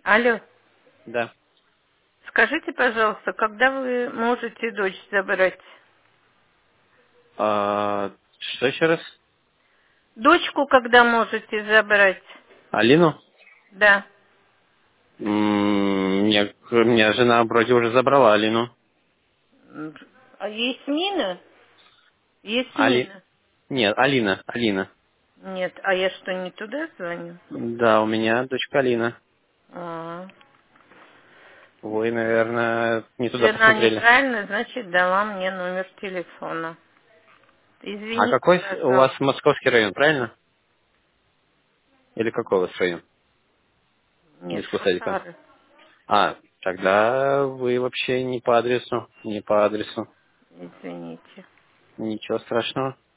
Алло, Да. скажите, пожалуйста, когда вы можете дочь забрать? Что еще раз? Дочку когда можете забрать? Алину? Да. Мне жена вроде уже забрала Алину. А Ясмина? Али... Ясмина. Нет, Алина. Нет, а я что, не туда звоню? Да, у меня дочка Алина. А. Вы, наверное, не туда Жена посмотрели. неправильно, значит, дала мне номер телефона. А Извините, какой у вас пожалуйста. московский район, правильно? Или какой у вас район? Нет, Без кусарика. Шушары. Тогда вы вообще не по адресу. Не по адресу. Извините. Ничего страшного.